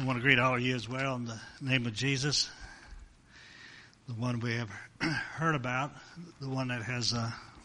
I want to greet all of you as well in the name of Jesus, the one we have heard about, the one that has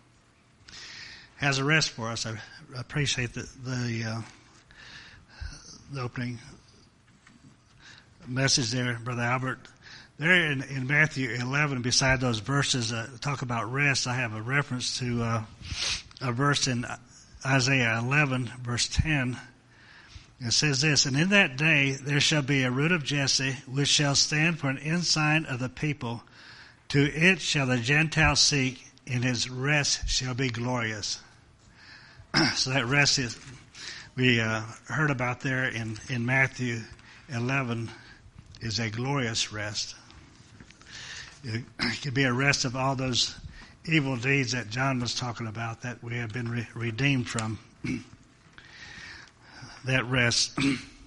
a rest for us. I appreciate the opening message there, Brother Albert. There in Matthew 11, beside those verses talk about rest, I have a reference to a verse in Isaiah 11, verse 10. It says this, "And in that day there shall be a root of Jesse, which shall stand for an ensign of the people. To it shall the Gentiles seek, and his rest shall be glorious." So that rest is, we heard about there in Matthew 11, is a glorious rest. It could be a rest of all those evil deeds that John was talking about that we have been redeemed from. That rest.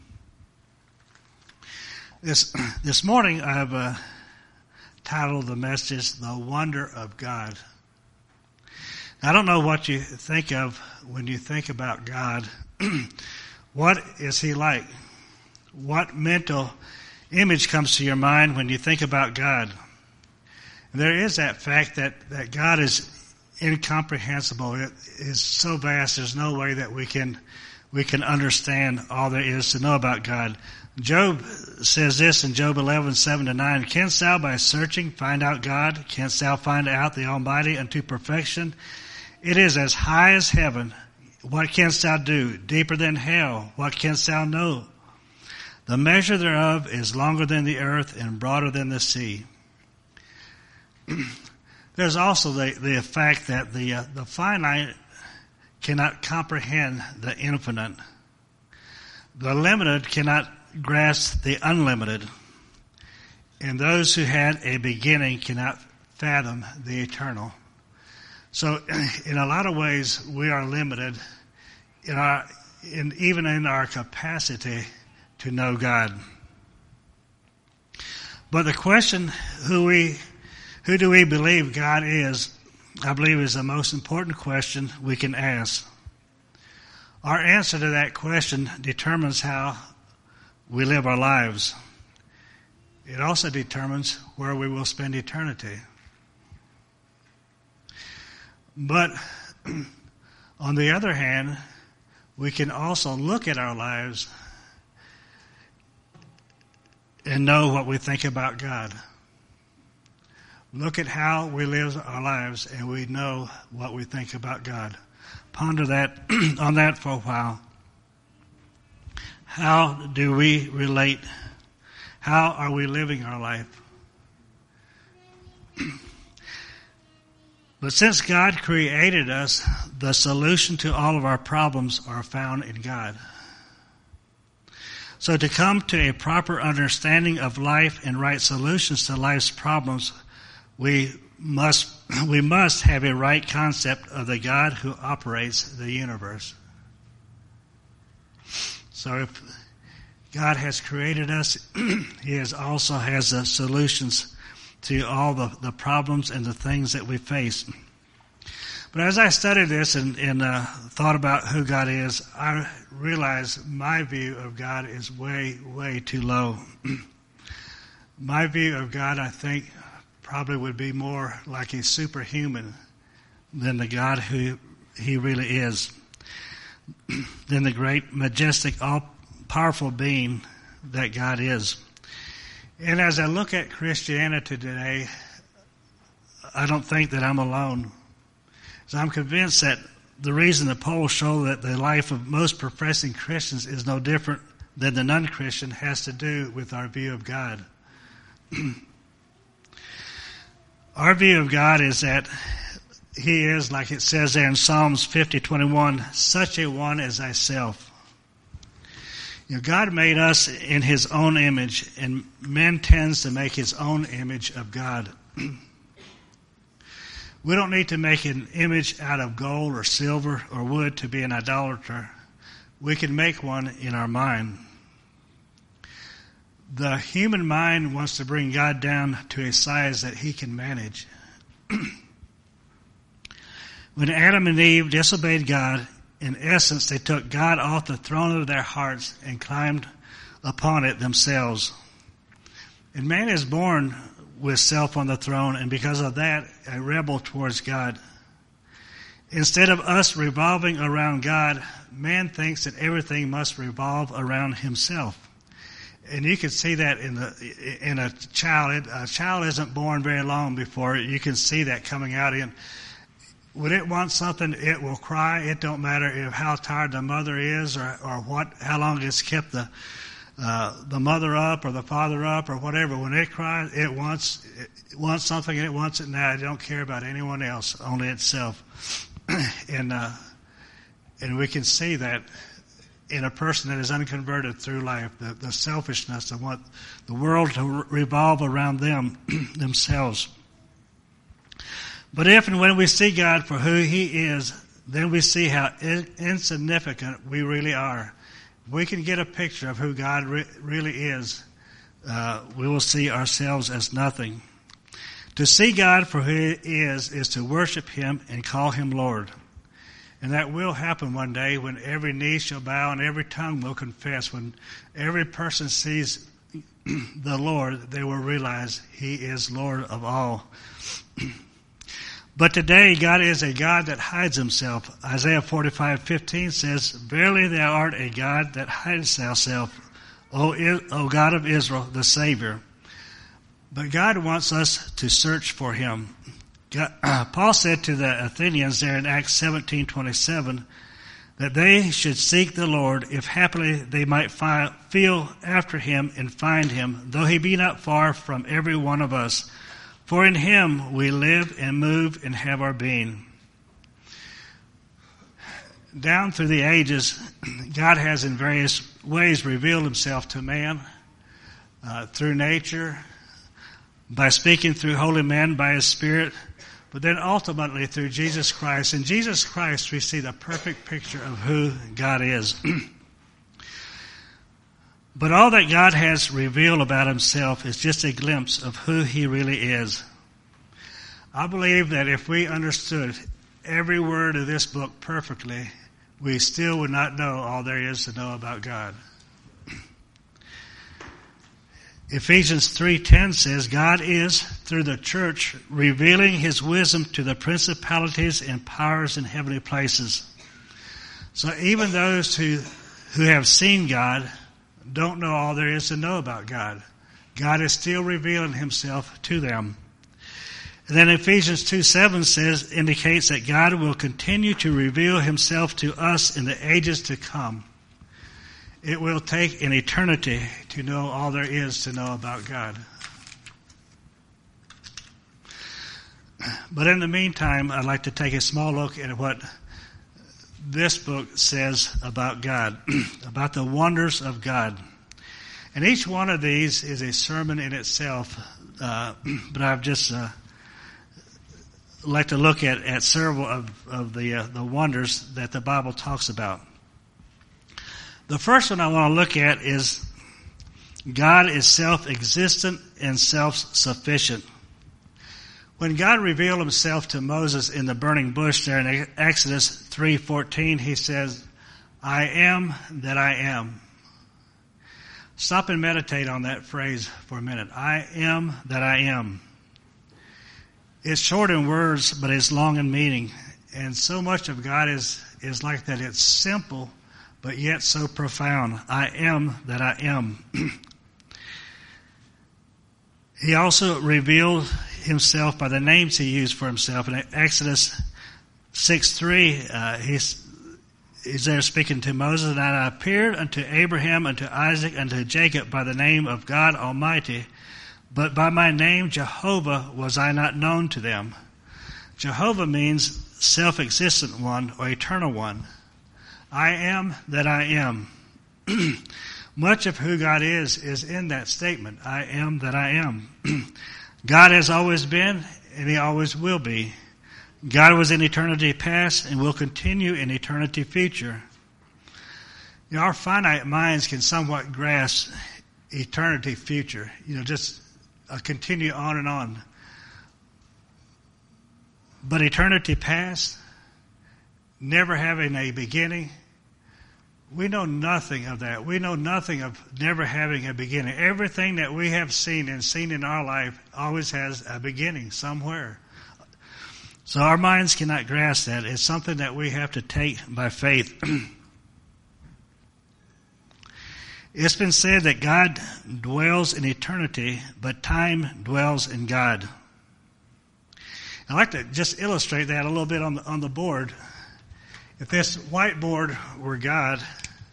This morning I've titled the message, "The Wonder of God." I don't know what you think of when you think about God. What is He like? What mental image comes to your mind when you think about God? There is that fact that God is incomprehensible. It is so vast, there's no way that we can understand all there is to know about God. Job says this in Job 11, 7-9, "Canst thou by searching find out God? Canst thou find out the Almighty unto perfection? It is as high as heaven. What canst thou do? Deeper than hell. What canst thou know? The measure thereof is longer than the earth and broader than the sea." There's also the fact that the finite cannot comprehend the infinite. The limited cannot grasp the unlimited. And those who had a beginning cannot fathom the eternal. So in a lot of ways, we are limited even in our capacity to know God. But the question, who do we believe God is, I believe is the most important question we can ask. Our answer to that question determines how we live our lives. It also determines where we will spend eternity. But on the other hand, we can also look at our lives and know what we think about God. Look at how we live our lives, and we know what we think about God. Ponder on that for a while. How do we relate? How are we living our life? But since God created us, the solution to all of our problems are found in God. So to come to a proper understanding of life and right solutions to life's problems, we must have a right concept of the God who operates the universe. So if God has created us, He also has the solutions to all the problems and the things that we face. But as I studied this and thought about who God is, I realized my view of God is way, way too low. My view of God, I think, probably would be more like a superhuman than the God who He really is, than the great, majestic, all-powerful being that God is. And as I look at Christianity today, I don't think that I'm alone. So I'm convinced that the reason the polls show that the life of most professing Christians is no different than the non-Christian has to do with our view of God. Our view of God is that He is, like it says there in Psalms 50:21, "such a one as thyself." God made us in His own image, and man tends to make his own image of God. We don't need to make an image out of gold or silver or wood to be an idolater. We can make one in our mind. The human mind wants to bring God down to a size that He can manage. When Adam and Eve disobeyed God, in essence, they took God off the throne of their hearts and climbed upon it themselves. And man is born with self on the throne, and because of that, a rebel towards God. Instead of us revolving around God, man thinks that everything must revolve around himself. And you can see that in a child. A child isn't born very long before you can see that coming out in. When it wants something, it will cry. It don't matter how tired the mother is or how long it's kept the mother up or the father up or whatever. When it cries, it wants something and it wants it now. It don't care about anyone else, only itself. And we can see that in a person that is unconverted through life, the selfishness of what the world to revolve around them themselves. But if and when we see God for who He is, then we see how insignificant we really are. If we can get a picture of who God really is, we will see ourselves as nothing. To see God for who He is to worship Him and call Him Lord. And that will happen one day when every knee shall bow and every tongue will confess. When every person sees the Lord, they will realize He is Lord of all. But today, God is a God that hides Himself. Isaiah 45:15 says, "Verily thou art a God that hidest thyself, O God of Israel, the Savior." But God wants us to search for Him. Paul said to the Athenians there in Acts 17:27 that they should seek the Lord, if happily they might feel after Him and find Him, though He be not far from every one of us. For in Him we live and move and have our being. Down through the ages, God has in various ways revealed Himself to man, through nature, by speaking through holy men, by His Spirit, but then ultimately through Jesus Christ. In Jesus Christ, we see the perfect picture of who God is. But all that God has revealed about Himself is just a glimpse of who He really is. I believe that if we understood every word of this book perfectly, we still would not know all there is to know about God. Ephesians 3:10 says, God is, through the church, revealing His wisdom to the principalities and powers in heavenly places. So even those who have seen God don't know all there is to know about God. God is still revealing Himself to them. And then Ephesians 2:7 indicates that God will continue to reveal Himself to us in the ages to come. It will take an eternity to know all there is to know about God. But in the meantime, I'd like to take a small look at what this book says about God, about the wonders of God. And each one of these is a sermon in itself, but I've just like to look at several of the wonders that the Bible talks about. The first one I want to look at is God is self-existent and self-sufficient. When God revealed Himself to Moses in the burning bush there in Exodus 3:14, He says, I am that I am. Stop and meditate on that phrase for a minute. I am that I am. It's short in words, but it's long in meaning. And so much of God is like that. It's simple, but yet so profound. I am that I am. He also revealed Himself by the names He used for Himself. In Exodus 6:3, He's there speaking to Moses, and I appeared unto Abraham, unto Isaac, unto Jacob by the name of God Almighty, but by my name Jehovah was I not known to them. Jehovah means self-existent one or eternal one. I am that I am. Much of who God is in that statement. I am that I am. God has always been, and He always will be. God was in eternity past and will continue in eternity future. You know, our finite minds can somewhat grasp eternity future. You know, just continue on and on. But eternity past, never having a beginning. We know nothing of that. We know nothing of never having a beginning. Everything that we have seen in our life always has a beginning somewhere. So our minds cannot grasp that. It's something that we have to take by faith. It's been said that God dwells in eternity, but time dwells in God. I'd like to just illustrate that a little bit on the board. If this whiteboard were God,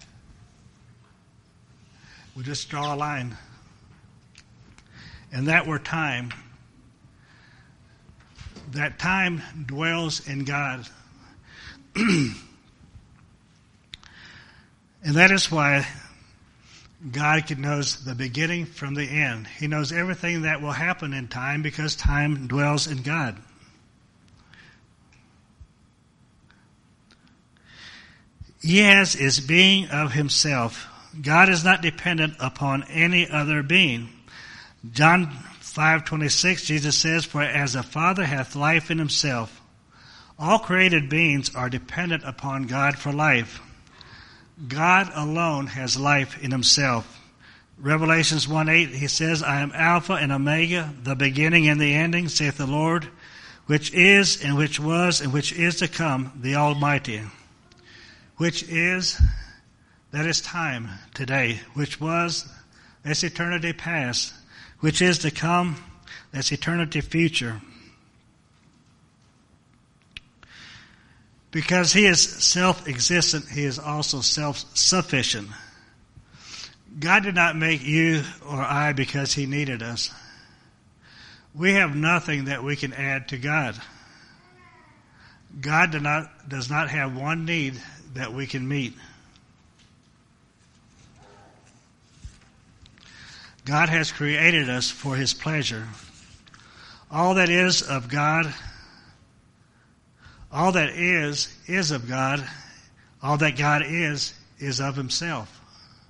we just draw a line. And that were time. That time dwells in God. And that is why God knows the beginning from the end. He knows everything that will happen in time because time dwells in God. He has his being of himself. God is not dependent upon any other being. John 5:26, Jesus says, "For as the Father hath life in himself, all created beings are dependent upon God for life. God alone has life in himself." Revelations 1:8, he says, "I am Alpha and Omega, the beginning and the ending, saith the Lord, which is and which was and which is to come, the Almighty." Which is, that is time today. Which was, that's eternity past. Which is to come, that's eternity future. Because he is self-existent, he is also self-sufficient. God did not make you or I because he needed us. We have nothing that we can add to God. God does not have one need that we can meet. God has created us for his pleasure. All that is of God, all that is of God. All that God is of himself.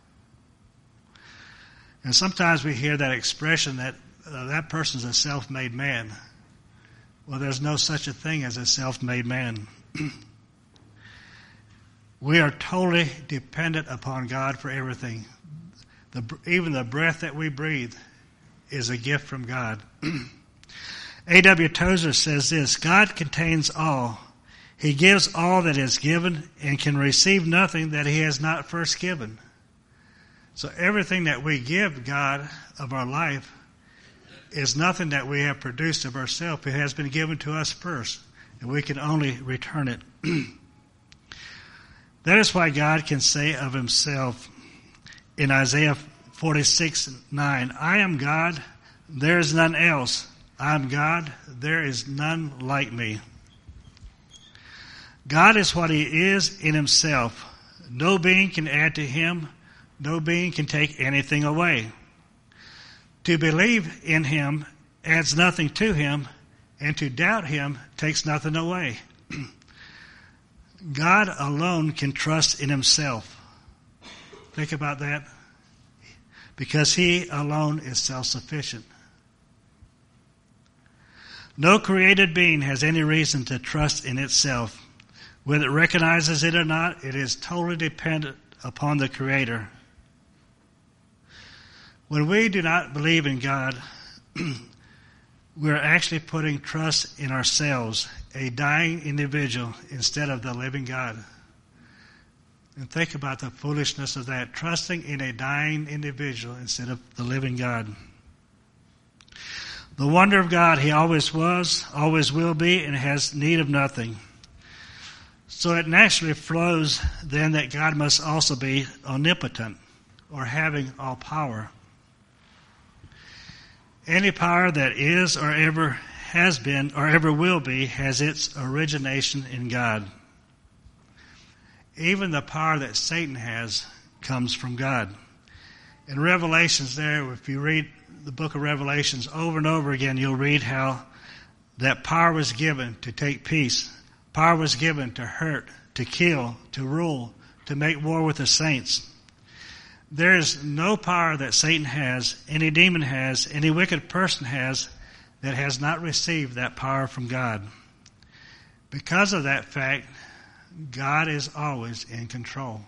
And sometimes we hear that expression that that person's a self-made man. Well, there's no such a thing as a self-made man. We are totally dependent upon God for everything. Even the breath that we breathe is a gift from God. A.W. Tozer says this, "God contains all. He gives all that is given and can receive nothing that he has not first given." So everything that we give God of our life is nothing that we have produced of ourselves. It has been given to us first, and we can only return it. That is why God can say of himself in Isaiah 46:9, "I am God, there is none else. I am God, there is none like me." God is what he is in himself. No being can add to him. No being can take anything away. To believe in him adds nothing to him, and to doubt him takes nothing away. God alone can trust in himself. Think about that. Because he alone is self-sufficient. No created being has any reason to trust in itself. Whether it recognizes it or not, it is totally dependent upon the Creator. When we do not believe in God, we are actually putting trust in ourselves, a dying individual, instead of the living God. And think about the foolishness of that, trusting in a dying individual instead of the living God. The wonder of God, he always was, always will be, and has need of nothing. So it naturally flows then that God must also be omnipotent, or having all power. Any power that is or ever has been or ever will be has its origination in God. Even the power that Satan has comes from God. In Revelations there, if you read the book of Revelations over and over again, you'll read how that power was given to take peace. Power was given to hurt, to kill, to rule, to make war with the saints. There is no power that Satan has, any demon has, any wicked person has, that has not received that power from God. Because of that fact, God is always in control.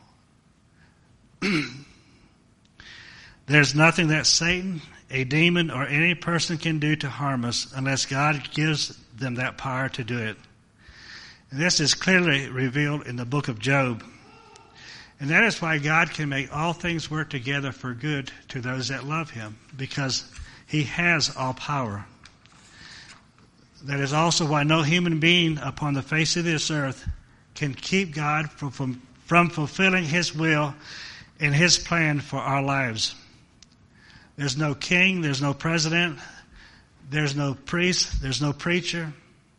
There's nothing that Satan, a demon, or any person can do to harm us unless God gives them that power to do it. And this is clearly revealed in the book of Job. And that is why God can make all things work together for good to those that love him, because he has all power. That is also why no human being upon the face of this earth can keep God from fulfilling his will and his plan for our lives. There's no king, there's no president, there's no priest, there's no preacher.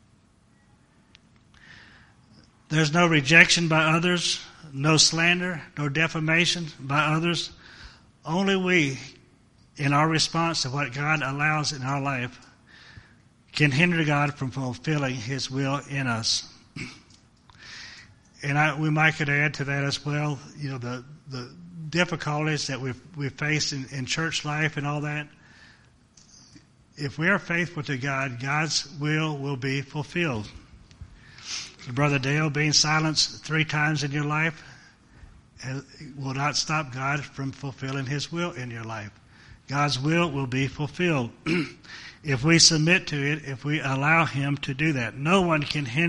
There's no rejection by others, no slander, no defamation by others. Only we, in our response to what God allows in our life, can hinder God from fulfilling his will in us. And we might could add to that as well, the difficulties that we face in church life and all that. If we are faithful to God, God's will be fulfilled. So Brother Dale, being silenced 3 times in your life will not stop God from fulfilling his will in your life. God's will be fulfilled if we submit to it, if we allow him to do that. No one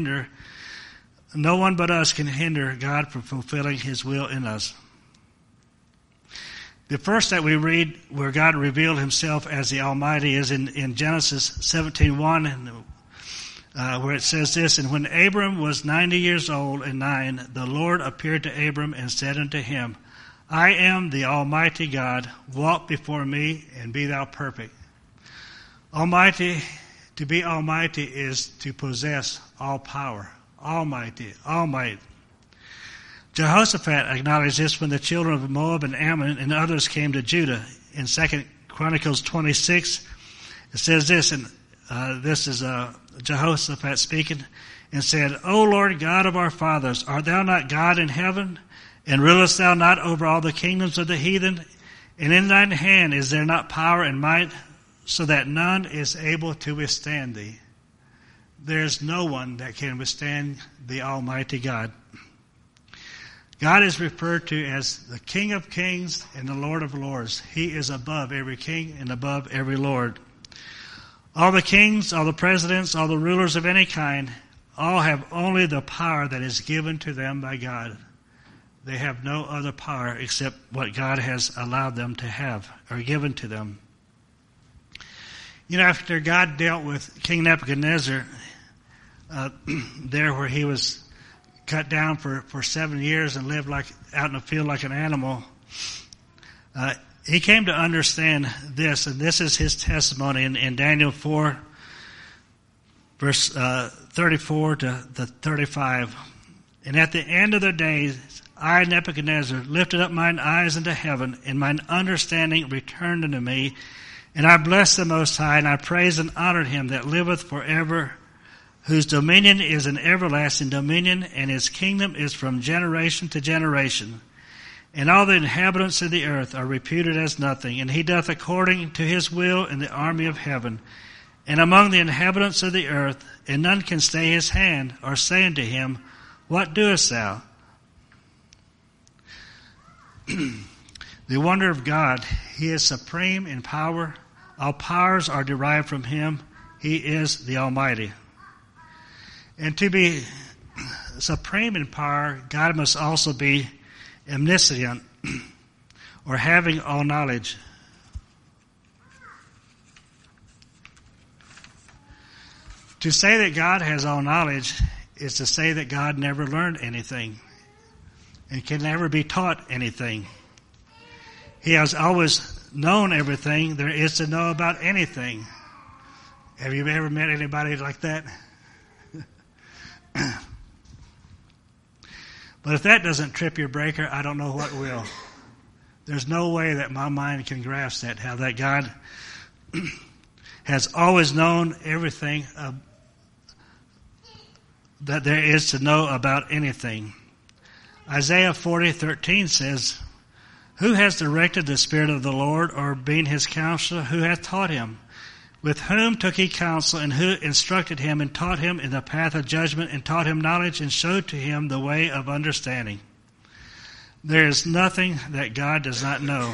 but us can hinder God from fulfilling his will in us. The first that we read where God revealed himself as the Almighty is in Genesis 17:1, where it says this, "And when Abram was 90 years old and 9, the Lord appeared to Abram and said unto him, I am the Almighty God, walk before me and be thou perfect." Almighty, to be almighty is to possess all power. Almighty, all might. Jehoshaphat acknowledged this when the children of Moab and Ammon and others came to Judah. In 2 Chronicles 26, it says this, and this is Jehoshaphat speaking, and said, O Lord God of our fathers, art thou not God in heaven? And rulest thou not over all the kingdoms of the heathen? And in thine hand is there not power and might, so that none is able to withstand thee? There's no one that can withstand the Almighty God. God is referred to as the King of Kings and the Lord of Lords. He is above every king and above every lord. All the kings, all the presidents, all the rulers of any kind, all have only the power that is given to them by God. They have no other power except what God has allowed them to have or given to them. After God dealt with King Nebuchadnezzar, there where he was cut down for 7 years and lived out in the field like an animal, he came to understand this, and this is his testimony in Daniel 4, verse 34 to 35. And at the end of the days, I, Nebuchadnezzar, lifted up mine eyes into heaven, and mine understanding returned unto me. And I blessed the Most High, and I praised and honored him that liveth forever, whose dominion is an everlasting dominion, and his kingdom is from generation to generation. And all the inhabitants of the earth are reputed as nothing, and he doth according to his will in the army of heaven, and among the inhabitants of the earth, and none can stay his hand, or say unto him, What doest thou? The wonder of God, he is supreme in power. All powers are derived from him. He is the Almighty. And to be supreme in power, God must also be omniscient, or having all knowledge. To say that God has all knowledge is to say that God never learned anything and can never be taught anything. He has always known everything there is to know about anything. Have you ever met anybody like that? But if that doesn't trip your breaker, I don't know what will. There's no way that my mind can grasp that, how that God has always known everything that there is to know about anything. Isaiah 40:13 says, Who has directed the Spirit of the Lord, or been his counselor? Who hath taught him? With whom took he counsel, and who instructed him, and taught him in the path of judgment, and taught him knowledge, and showed to him the way of understanding? There is nothing that God does not know.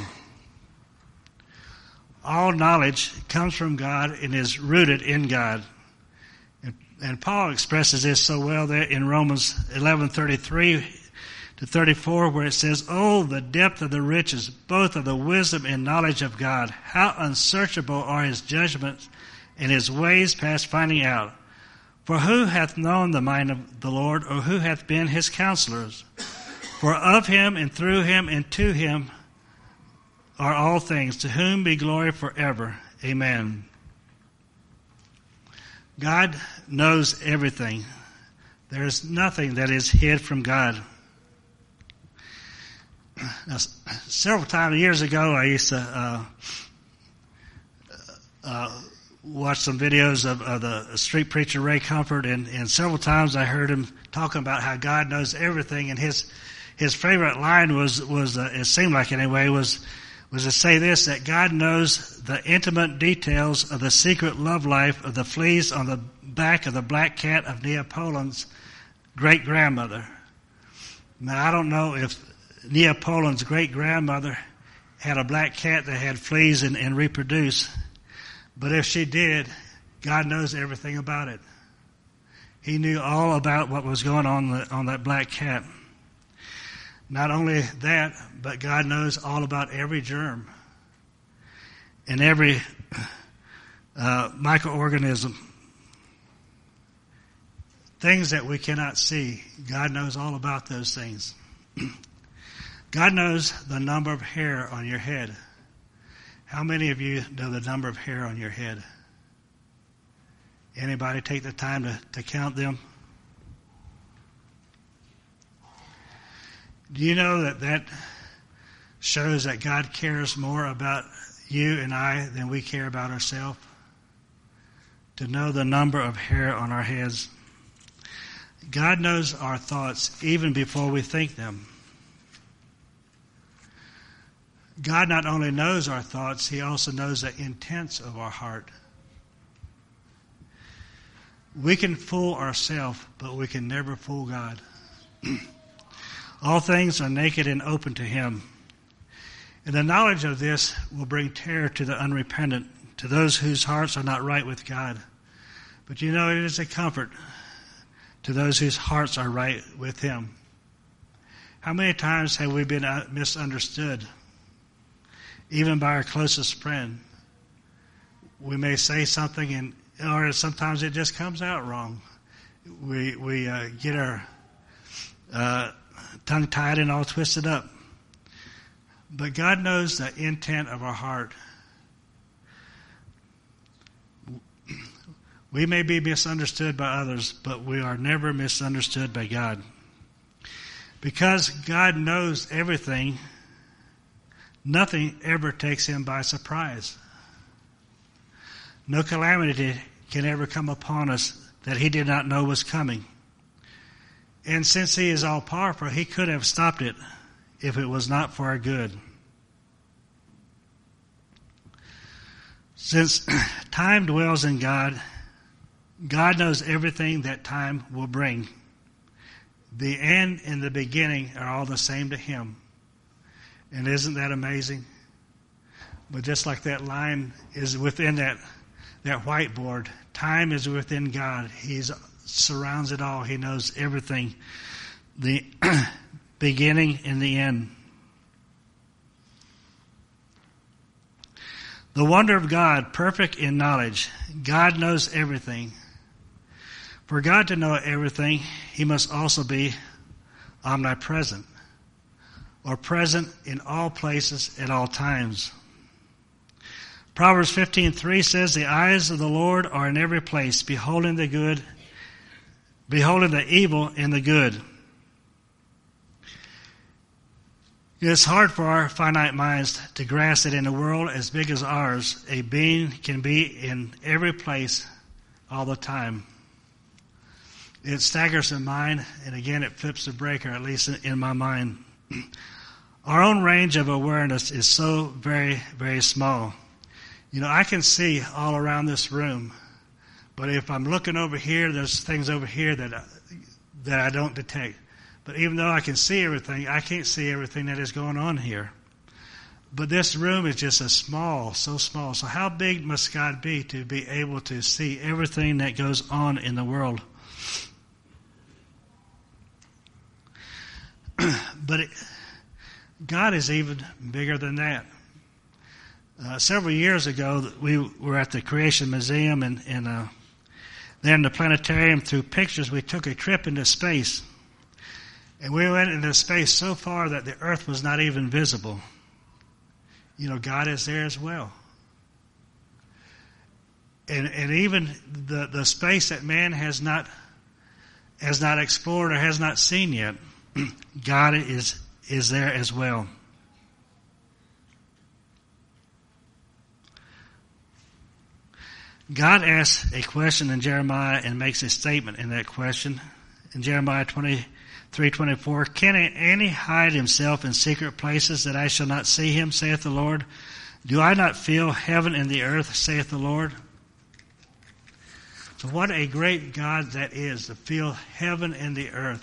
All knowledge comes from God and is rooted in God. And Paul expresses this so well there in Romans 11:33 to 34, where it says, "Oh, the depth of the riches, both of the wisdom and knowledge of God! How unsearchable are his judgments, and his ways past finding out! For who hath known the mind of the Lord, or who hath been his counselors? For of him, and through him, and to him are all things, to whom be glory forever. Amen." God knows everything. There is nothing that is hid from God. Now, several times years ago, I used to watch some videos of the street preacher Ray Comfort, and several times I heard him talking about how God knows everything. And his favorite line was it seemed like anyway, was to say this, that God knows the intimate details of the secret love life of the fleas on the back of the black cat of Neapolitan's great-grandmother. Now, I don't know if Neapolitan's great-grandmother had a black cat that had fleas and reproduced, but if she did, God knows everything about it. He knew all about what was going on that black cat. Not only that, but God knows all about every germ and every microorganism. Things that we cannot see, God knows all about those things. God knows the number of hair on your head. How many of you know the number of hair on your head? Anybody take the time to count them? Do you know that shows that God cares more about you and I than we care about ourselves? To know the number of hair on our heads. God knows our thoughts even before we think them. God not only knows our thoughts, He also knows the intents of our heart. We can fool ourselves, but we can never fool God. All things are naked and open to Him. And the knowledge of this will bring terror to the unrepentant, to those whose hearts are not right with God. But you know, it is a comfort to those whose hearts are right with Him. How many times have we been misunderstood? Even by our closest friend. We may say something, or sometimes it just comes out wrong. We get our tongue tied and all twisted up. But God knows the intent of our heart. We may be misunderstood by others, but we are never misunderstood by God. Because God knows everything, nothing ever takes Him by surprise. No calamity can ever come upon us that He did not know was coming. And since He is all-powerful, He could have stopped it if it was not for our good. Since time dwells in God, God knows everything that time will bring. The end and the beginning are all the same to Him. And isn't that amazing? But just like that line is within that whiteboard, time is within God. He surrounds it all. He knows everything, the beginning and the end. The wonder of God, perfect in knowledge. God knows everything. For God to know everything, He must also be omnipresent, or present in all places at all times. Proverbs 15:3 says, "The eyes of the Lord are in every place, beholding the good, beholding the evil and the good." It's hard for our finite minds to grasp that in a world as big as ours, a being can be in every place all the time. It staggers the mind, and again it flips the breaker, at least in my mind. Our own range of awareness is so very, very small. I can see all around this room, but if I'm looking over here, there's things over here that I don't detect. But even though I can see everything, I can't see everything that is going on here. But this room is just so small. So how big must God be to be able to see everything that goes on in the world? But God is even bigger than that. Several years ago, we were at the Creation Museum, and there in the planetarium, through pictures, we took a trip into space. And we went into space so far that the Earth was not even visible. God is there as well. And even the space that man has not explored or has not seen yet, God is there as well. God asks a question in Jeremiah and makes a statement in that question. In Jeremiah 23:24, can any hide himself in secret places that I shall not see him, saith the Lord? Do I not feel heaven and the earth, saith the Lord? So what a great God that is, to feel heaven and the earth.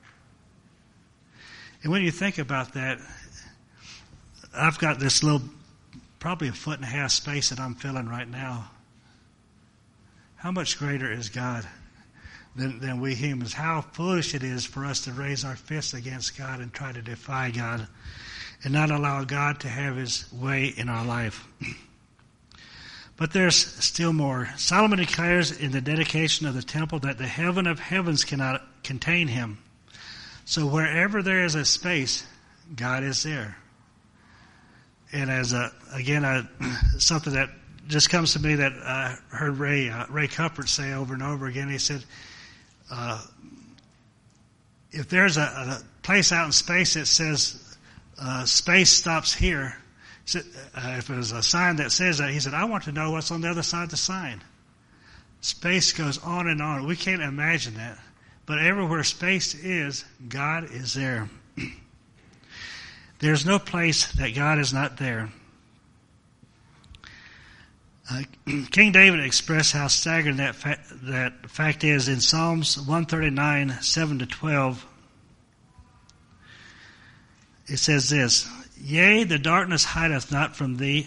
And when you think about that, I've got this little, probably 1.5 feet space that I'm filling right now. How much greater is God than we humans? How foolish it is for us to raise our fists against God and try to defy God and not allow God to have his way in our life. But there's still more. Solomon declares in the dedication of the temple that the heaven of heavens cannot contain him. So wherever there is a space, God is there. And as something that just comes to me that I heard Ray Comfort say over and over again. He said, if there's a place out in space that says space stops here, if there's a sign that says that, he said, I want to know what's on the other side of the sign. Space goes on and on. We can't imagine that. But everywhere space is, God is there. There's no place that God is not there. King David expressed how staggering that fact is in Psalms 139, 7-12. It says this, yea, the darkness hideth not from thee.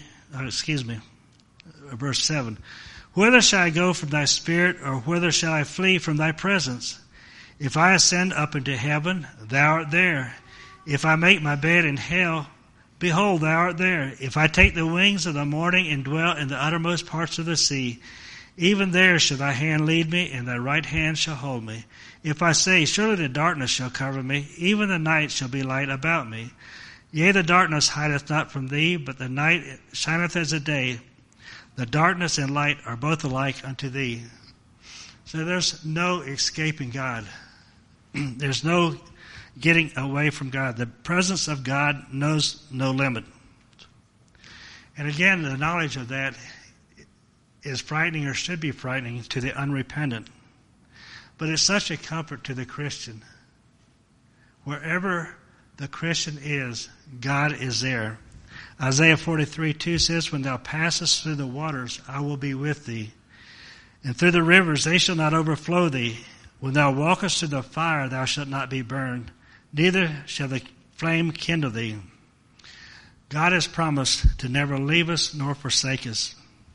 Verse 7. Whither shall I go from thy spirit, or whither shall I flee from thy presence? If I ascend up into heaven, thou art there. If I make my bed in hell, behold, thou art there. If I take the wings of the morning and dwell in the uttermost parts of the sea, even there shall thy hand lead me, and thy right hand shall hold me. If I say, surely the darkness shall cover me, even the night shall be light about me. Yea, the darkness hideth not from thee, but the night shineth as the day. The darkness and light are both alike unto thee. So there's no escaping God. There's no getting away from God. The presence of God knows no limit. And again, the knowledge of that is frightening, or should be frightening, to the unrepentant. But it's such a comfort to the Christian. Wherever the Christian is, God is there. Isaiah 43:2 says, when thou passest through the waters, I will be with thee. And through the rivers, they shall not overflow thee. When thou walkest through the fire, thou shalt not be burned, neither shall the flame kindle thee. God has promised to never leave us nor forsake us.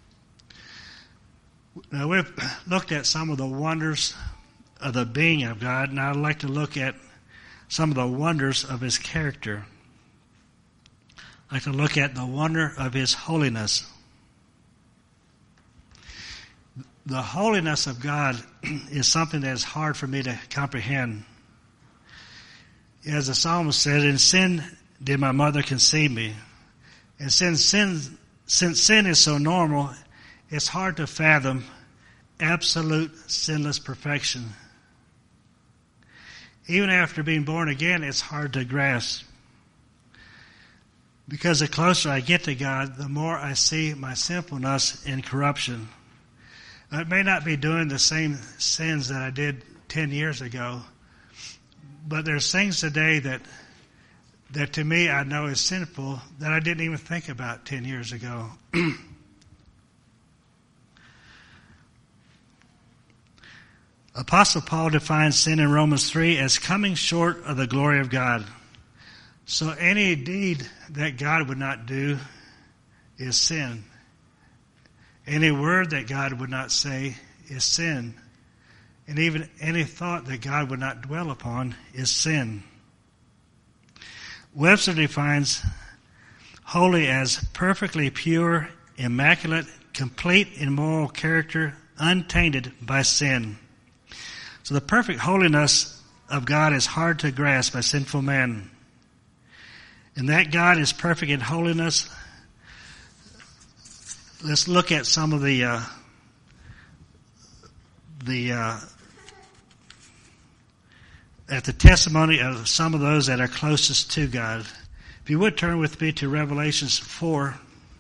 Now, we've looked at some of the wonders of the being of God, and I'd like to look at some of the wonders of his character. I'd like to look at the wonder of his holiness. The holiness of God is something that is hard for me to comprehend. As the psalmist said, in sin did my mother conceive me. And since sin is so normal, it's hard to fathom absolute sinless perfection. Even after being born again, it's hard to grasp. Because the closer I get to God, the more I see my sinfulness and corruption. I may not be doing the same sins that I did 10 years ago, but there's things today that to me I know is sinful that I didn't even think about 10 years ago. Apostle Paul defines sin in Romans 3 as coming short of the glory of God. So any deed that God would not do is sin. Any word that God would not say is sin. And even any thought that God would not dwell upon is sin. Webster defines holy as perfectly pure, immaculate, complete in moral character, untainted by sin. So the perfect holiness of God is hard to grasp by sinful man. And that God is perfect in holiness, let's look at some of the testimony of some of those that are closest to God. If you would turn with me to Revelation 4.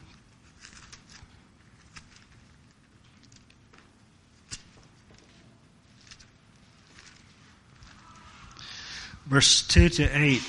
Verse 2 to 8.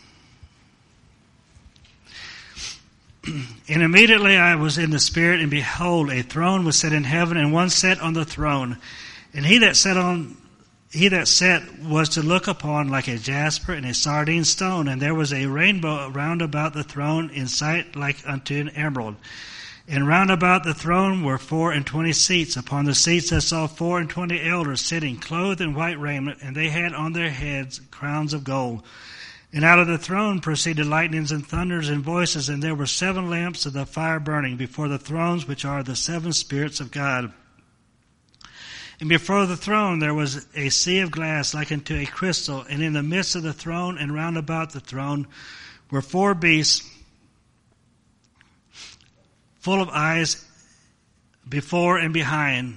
And immediately I was in the Spirit, and behold, a throne was set in heaven, and one sat on the throne. And he that sat was to look upon like a jasper and a sardine stone, and there was a rainbow round about the throne in sight like unto an emerald. And round about the throne were 24 seats. Upon the seats I saw 24 elders sitting, clothed in white raiment, and they had on their heads crowns of gold. And out of the throne proceeded lightnings and thunders and voices, and there were 7 lamps of the fire burning before the thrones, which are the 7 spirits of God. And before the throne there was a sea of glass like unto a crystal, and in the midst of the throne and round about the throne were 4 beasts full of eyes before and behind.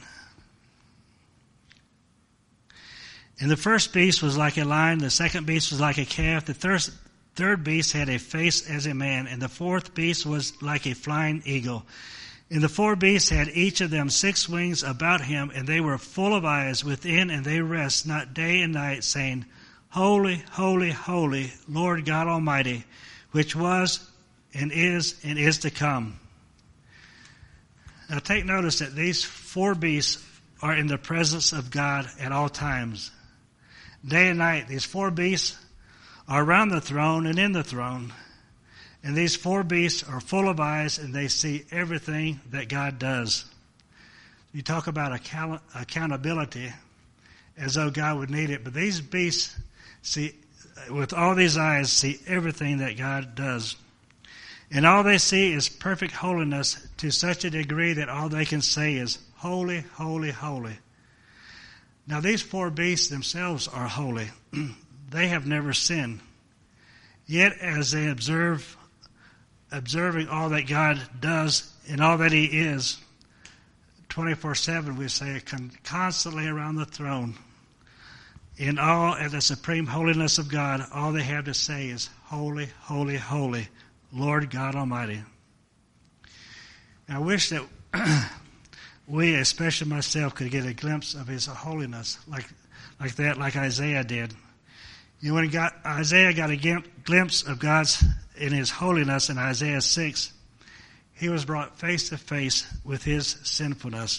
And the first beast was like a lion, the second beast was like a calf, the third beast had a face as a man, and the fourth beast was like a flying eagle. And the 4 beasts had each of them 6 wings about him, and they were full of eyes within, and they rest not day and night, saying, Holy, holy, holy, Lord God Almighty, which was and is to come. Now take notice that these 4 beasts are in the presence of God at all times. Day and night, these 4 beasts are around the throne and in the throne. And these 4 beasts are full of eyes, and they see everything that God does. You talk about accountability as though God would need it. But these beasts see, with all these eyes, see everything that God does. And all they see is perfect holiness to such a degree that all they can say is, Holy, holy, holy. Now these 4 beasts themselves are holy. They have never sinned. Yet as they observing all that God does and all that He is, 24/7 we say, constantly around the throne, in all at the supreme holiness of God, all they have to say is, Holy, holy, holy, Lord God Almighty. And I wish that we, especially myself, could get a glimpse of His holiness like Isaiah did. You know, when Isaiah got a glimpse of God's in His holiness in Isaiah 6, he was brought face to face with his sinfulness.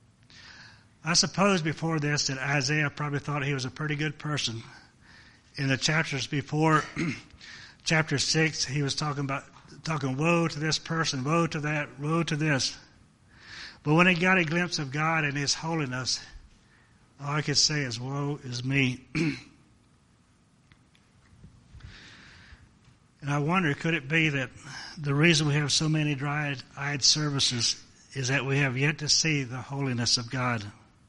I suppose before this that Isaiah probably thought he was a pretty good person. In the chapters before, chapter 6, he was talking woe to this person, woe to that, woe to this. But when he got a glimpse of God and His holiness, all I could say is, woe is me. And I wonder, could it be that the reason we have so many dry-eyed services is that we have yet to see the holiness of God?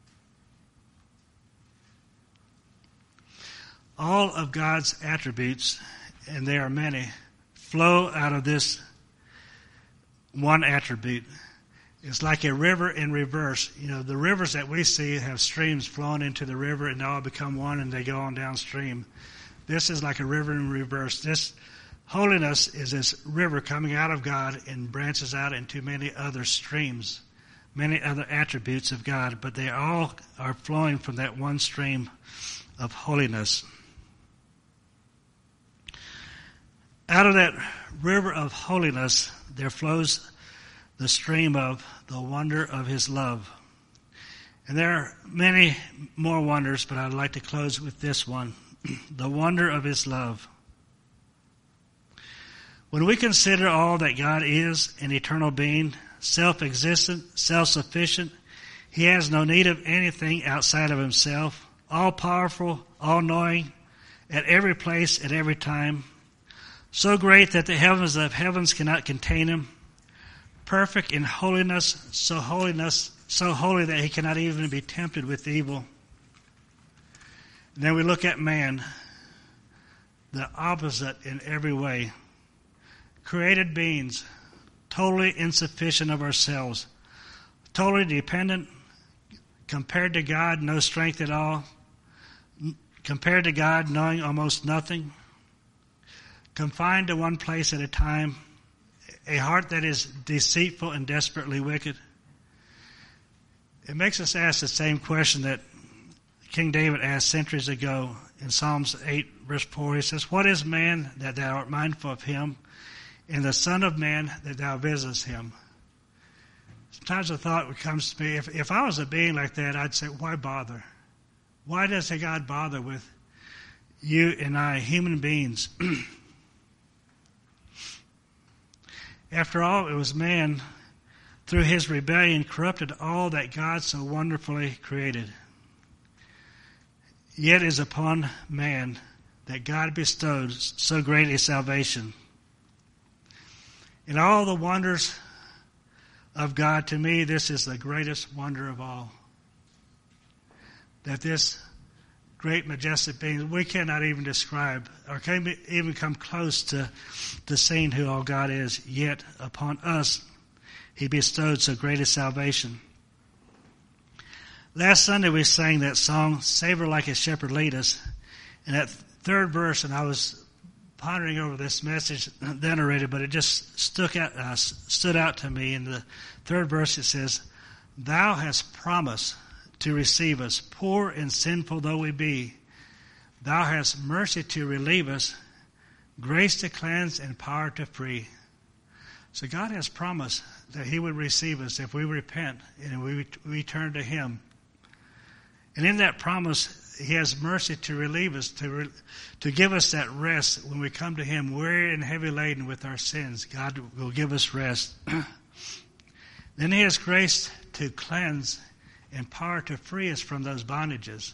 All of God's attributes, and there are many, flow out of this one attribute. It's like a river in reverse. You know, the rivers that we see have streams flowing into the river, and they all become one, and they go on downstream. This is like a river in reverse. This holiness is this river coming out of God and branches out into many other streams, many other attributes of God, but they all are flowing from that one stream of holiness. Out of that river of holiness, there flows the stream of the wonder of His love. And there are many more wonders, but I'd like to close with this one, the wonder of his love. When we consider all that God is, an eternal being, self-existent, self-sufficient, he has no need of anything outside of himself, all-powerful, all-knowing, at every place, at every time, so great that the heavens of heavens cannot contain him, perfect in holiness, so holy that he cannot even be tempted with evil. And then we look at man, the opposite in every way. Created beings, totally insufficient of ourselves, totally dependent, compared to God, no strength at all, compared to God, knowing almost nothing, confined to one place at a time, a heart that is deceitful and desperately wicked. It makes us ask the same question that King David asked centuries ago in Psalms 8, verse 4. He says, "What is man that thou art mindful of him, and the Son of Man that thou visitest him?" Sometimes a thought comes to me, if I was a being like that, I'd say, why bother? Why does God bother with you and I, human beings? After all, it was man, through his rebellion, corrupted all that God so wonderfully created. Yet it is upon man that God bestowed so great a salvation. In all the wonders of God, to me, this is the greatest wonder of all. That this great, majestic being, we cannot even describe, or can even come close to seeing who all God is, yet upon us he bestowed so great a salvation. Last Sunday we sang that song, "Savor Like a Shepherd Lead Us," and that third verse, and I was pondering over this message then already, but it just stood out to me. In the third verse it says, "Thou hast promised to receive us, poor and sinful though we be. Thou hast mercy to relieve us, grace to cleanse and power to free." So God has promised that he would receive us if we repent and we turn to him. And in that promise, he has mercy to relieve us, to give us that rest when we come to him, weary and heavy laden with our sins. God will give us rest. Then he has grace to cleanse and power to free us from those bondages.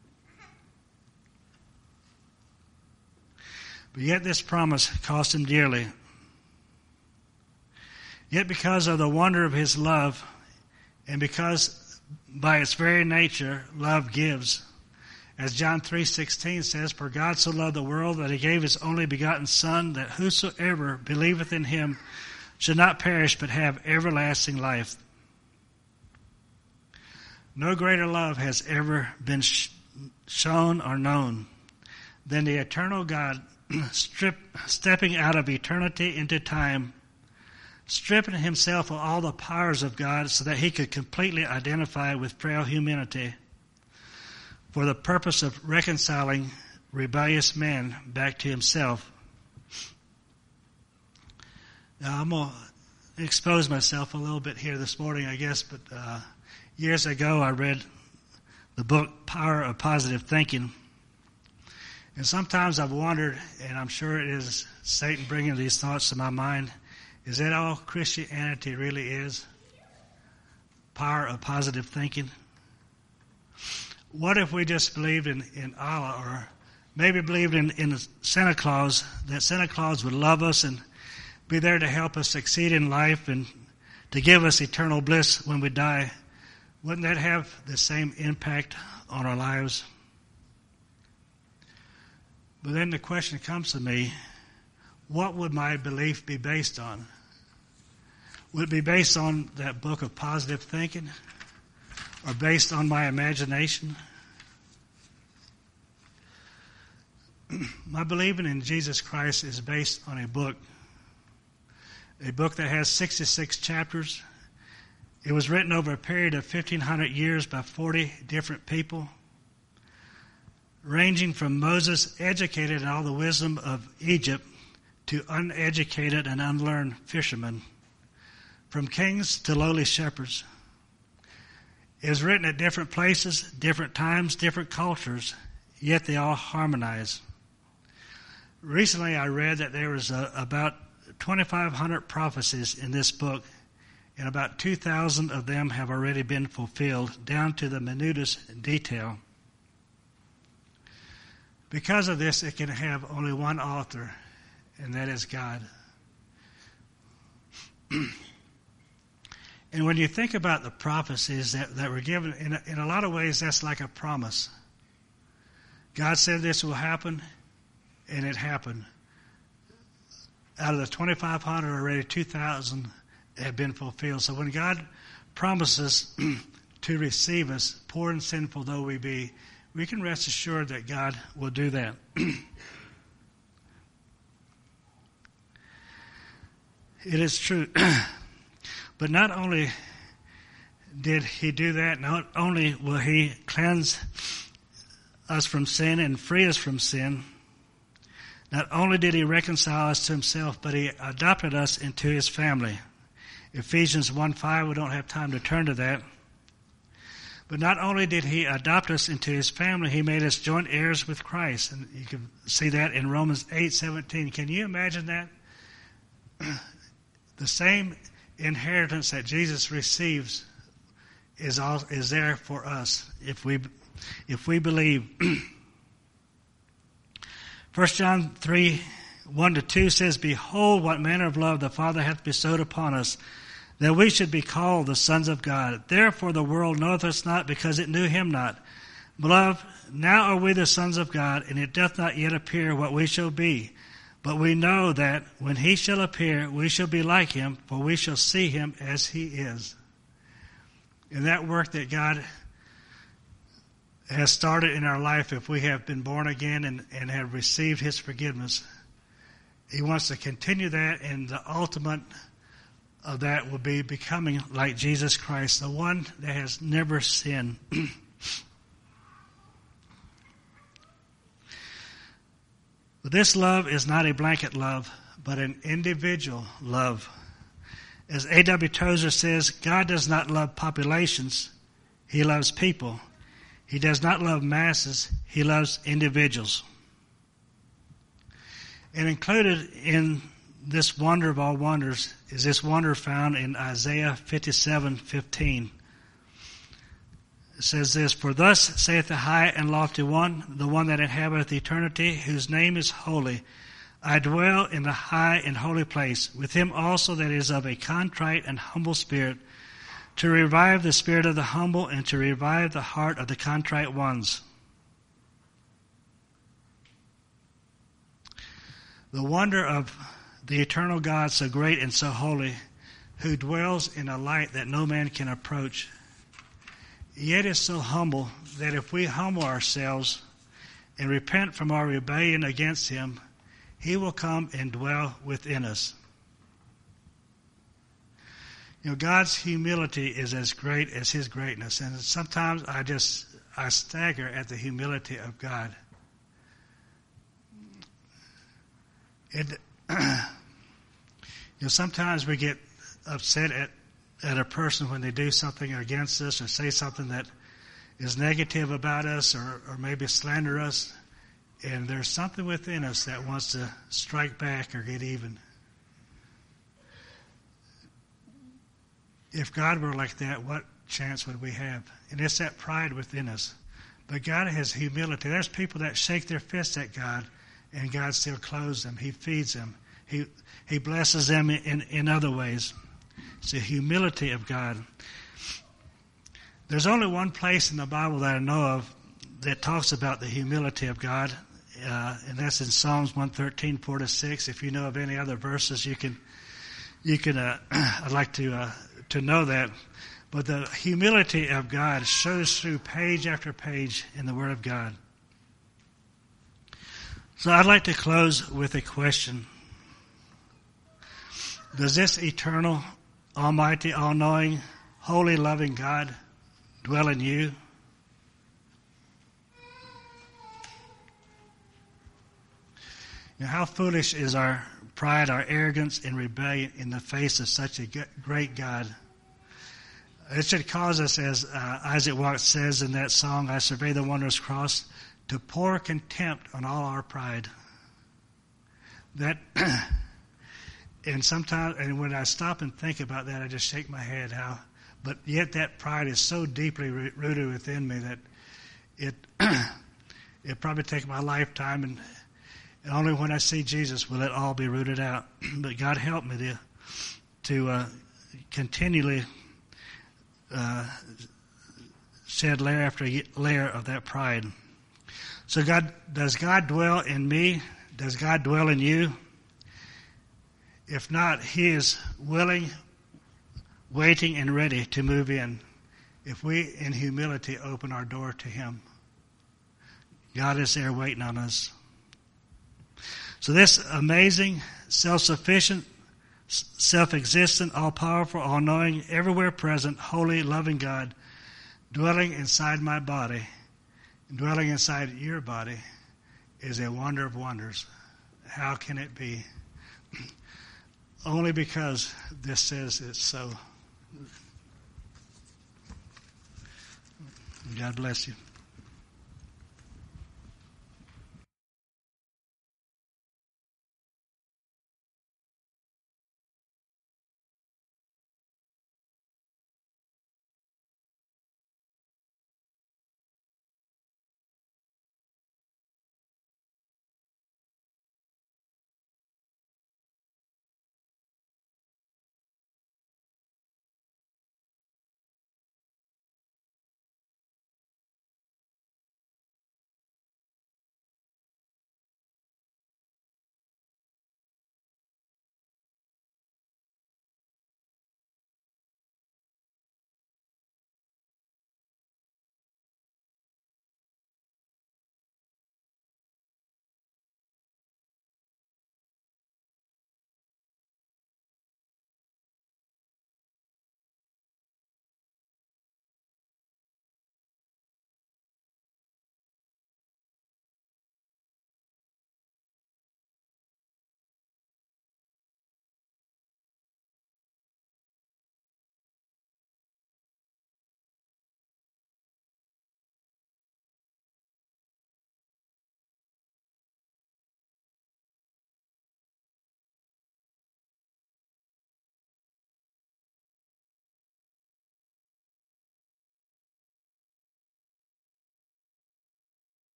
But yet this promise cost him dearly. Yet because of the wonder of his love, and because by its very nature, love gives. As John 3:16 says, "For God so loved the world that he gave his only begotten Son, that whosoever believeth in him should not perish but have everlasting life." No greater love has ever been shown or known than the eternal God stepping out of eternity into time, stripping himself of all the powers of God so that he could completely identify with frail humanity for the purpose of reconciling rebellious man back to himself. Now, I'm going to expose myself a little bit here this morning, I guess, but years ago I read the book Power of Positive Thinking. And sometimes I've wondered, and I'm sure it is Satan bringing these thoughts to my mind, is that all Christianity really is? Power of positive thinking? What if we just believed in Allah, or maybe believed in Santa Claus, that Santa Claus would love us and be there to help us succeed in life and to give us eternal bliss when we die? Wouldn't that have the same impact on our lives? But then the question comes to me, what would my belief be based on? Would it be based on that book of positive thinking, or based on my imagination? My believing in Jesus Christ is based on a book that has 66 chapters. It was written over a period of 1,500 years by 40 different people, ranging from Moses, educated in all the wisdom of Egypt, to uneducated and unlearned fishermen, from kings to lowly shepherds. It was written at different places, different times, different cultures, yet they all harmonize. Recently I read that there was about 2,500 prophecies in this book, and about 2,000 of them have already been fulfilled, down to the minutest detail. Because of this, it can have only one author, and that is God. And when you think about the prophecies that were given, in a lot of ways, that's like a promise. God said this will happen, and it happened. Out of the 2,500, already 2,000 have been fulfilled. So when God promises to receive us, poor and sinful though we be, we can rest assured that God will do that. It is true. But not only did he do that, not only will he cleanse us from sin and free us from sin, not only did he reconcile us to himself, but he adopted us into his family. Ephesians 1:5, we don't have time to turn to that. But not only did he adopt us into his family, he made us joint heirs with Christ. And you can see that in Romans 8:17. Can you imagine that? The same inheritance that Jesus receives is there for us if we believe. 1 John 3:1-2 says, "Behold, what manner of love the Father hath bestowed upon us, that we should be called the sons of God. Therefore the world knoweth us not, because it knew him not. Beloved, now are we the sons of God, and it doth not yet appear what we shall be. But we know that when he shall appear, we shall be like him, for we shall see him as he is." And that work that God has started in our life, if we have been born again and have received his forgiveness, he wants to continue that, and the ultimate of that will be becoming like Jesus Christ, the one that has never sinned. But this love is not a blanket love, but an individual love. As A.W. Tozer says, God does not love populations, he loves people. He does not love masses, he loves individuals. And included in this wonder of all wonders is this wonder found in Isaiah 57:15. It says this, "For thus saith the high and lofty one, the one that inhabiteth eternity, whose name is holy. I dwell in the high and holy place, with him also that is of a contrite and humble spirit, to revive the spirit of the humble, and to revive the heart of the contrite ones." The wonder of the eternal God, so great and so holy, who dwells in a light that no man can approach, yet is so humble that if we humble ourselves and repent from our rebellion against him, he will come and dwell within us. You know, God's humility is as great as his greatness, and sometimes I stagger at the humility of God. Sometimes we get upset at a person when they do something against us or say something that is negative about us or maybe slander us, and there's something within us that wants to strike back or get even. If God were like that, what chance would we have? And it's that pride within us. But God has humility. There's people that shake their fists at God, and God still clothes them. He feeds them. He blesses them in other ways. It's the humility of God. There's only one place in the Bible that I know of that talks about the humility of God, and that's in Psalms 113, 4-6. If you know of any other verses, you can. I'd like to know that. But the humility of God shows through page after page in the Word of God. So I'd like to close with a question. Does this eternal, almighty, all-knowing, holy, loving God dwell in you? Now, how foolish is our pride, our arrogance, and rebellion in the face of such a great God. It should cause us, as Isaac Watts says in that song, I Survey the Wondrous Cross, to pour contempt on all our pride. That, and sometimes, and when I stop and think about that, I just shake my head but yet that pride is so deeply rooted within me that it probably take my lifetime, and only when I see Jesus will it all be rooted out. But God help me to continually shed layer after layer of that pride. So does God dwell in me? Does God dwell in you? If not, He is willing, waiting, and ready to move in if we in humility open our door to Him. God is there waiting on us. So this amazing, self-sufficient, self-existent, all-powerful, all-knowing, everywhere present, holy, loving God dwelling inside my body, dwelling inside your body, is a wonder of wonders. How can it be? Only because this says it's so. God bless you.